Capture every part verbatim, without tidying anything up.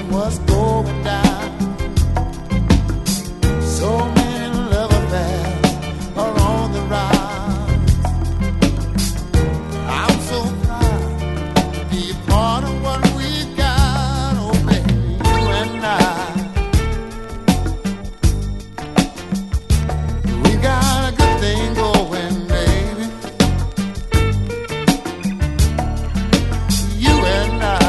was going down. So many love affairs are on the rise. I'm so proud to be a part of what we got, oh baby, you and I. We got a good thing going, baby, you and I.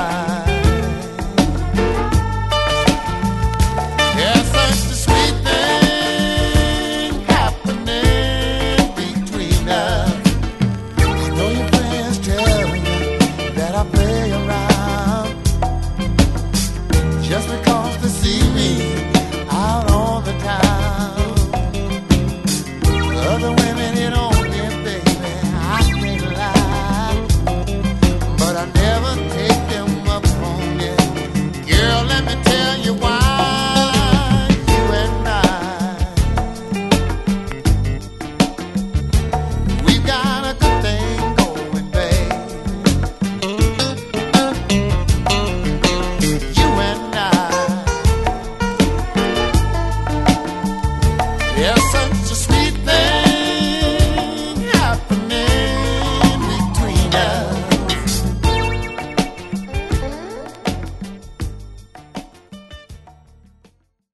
There's such a sweet thing happening between us. I know your friends tell you that I play around just because they see me out on the town. Other women hit on me, baby, I can't lie, but I never take them up on it. Girl, let me tell you why. You and I, we've got a good thing going, baby. You and I, yes, sir.